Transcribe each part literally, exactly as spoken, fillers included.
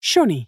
Johnny.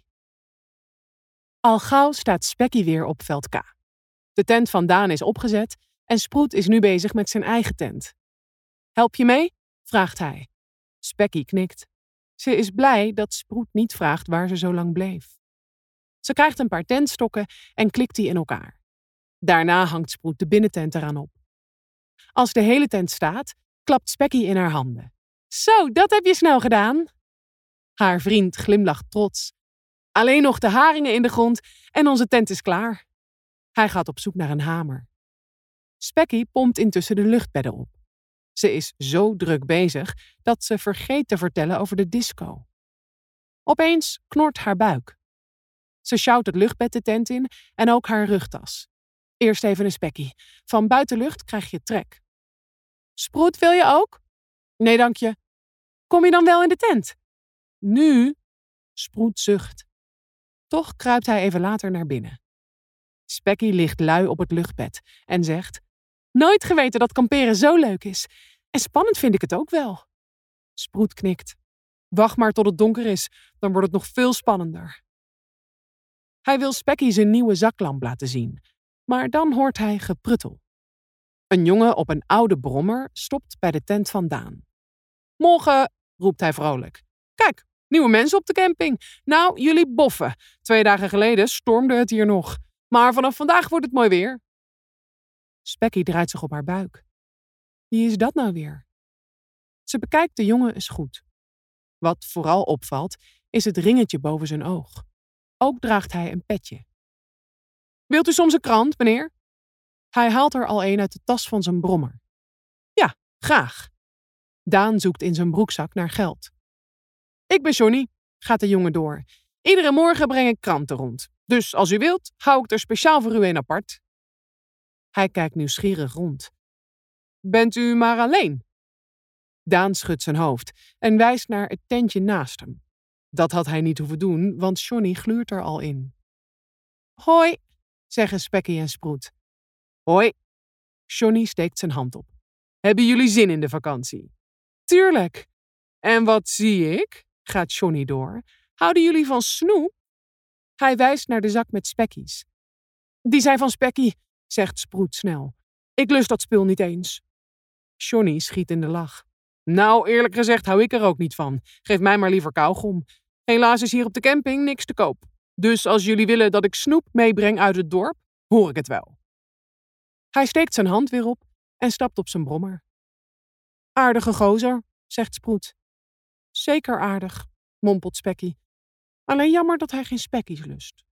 Al gauw staat Specky weer op veld K. De tent van Daan is opgezet en Sproet is nu bezig met zijn eigen tent. Help je mee? Vraagt hij. Specky knikt. Ze is blij dat Sproet niet vraagt waar ze zo lang bleef. Ze krijgt een paar tentstokken en klikt die in elkaar. Daarna hangt Sproet de binnentent eraan op. Als de hele tent staat, klapt Specky in haar handen. Zo, dat heb je snel gedaan. Haar vriend glimlacht trots. Alleen nog de haringen in de grond en onze tent is klaar. Hij gaat op zoek naar een hamer. Specky pompt intussen de luchtbedden op. Ze is zo druk bezig dat ze vergeet te vertellen over de disco. Opeens knort haar buik. Ze sjouwt het luchtbed de tent in en ook haar rugtas. Eerst even een Specky. Van buitenlucht krijg je trek. Sproet, wil je ook? Nee, dank je. Kom je dan wel in de tent? Nu? Sproet zucht. Toch kruipt hij even later naar binnen. Specky ligt lui op het luchtbed en zegt: Nooit geweten dat kamperen zo leuk is. En spannend vind ik het ook wel. Sproet knikt. Wacht maar tot het donker is, dan wordt het nog veel spannender. Hij wil Specky zijn nieuwe zaklamp laten zien, maar dan hoort hij gepruttel. Een jongen op een oude brommer stopt bij de tent van Daan. Morgen, roept hij vrolijk. Kijk, nieuwe mensen op de camping. Nou, jullie boffen. Twee dagen geleden stormde het hier nog. Maar vanaf vandaag wordt het mooi weer. Specky draait zich op haar buik. Wie is dat nou weer? Ze bekijkt de jongen eens goed. Wat vooral opvalt, is het ringetje boven zijn oog. Ook draagt hij een petje. Wilt u soms een krant, meneer? Hij haalt er al een uit de tas van zijn brommer. Ja, graag. Daan zoekt in zijn broekzak naar geld. Ik ben Johnny, gaat de jongen door. Iedere morgen breng ik kranten rond. Dus als u wilt, hou ik er speciaal voor u een apart. Hij kijkt nieuwsgierig rond. Bent u maar alleen? Daan schudt zijn hoofd en wijst naar het tentje naast hem. Dat had hij niet hoeven doen, want Johnny gluurt er al in. Hoi, zeggen Specky en Sproet. Hoi. Johnny steekt zijn hand op. Hebben jullie zin in de vakantie? Tuurlijk. En wat zie ik? Gaat Johnny door. Houden jullie van snoep? Hij wijst naar de zak met spekkies. Die zijn van Specky, zegt Sproet snel. Ik lust dat spul niet eens. Johnny schiet in de lach. Nou, eerlijk gezegd hou ik er ook niet van. Geef mij maar liever kauwgom. Helaas is hier op de camping niks te koop. Dus als jullie willen dat ik snoep meebreng uit het dorp, hoor ik het wel. Hij steekt zijn hand weer op en stapt op zijn brommer. Aardige gozer, zegt Sproet. Zeker aardig, mompelt Specky. Alleen jammer dat hij geen spekkies lust.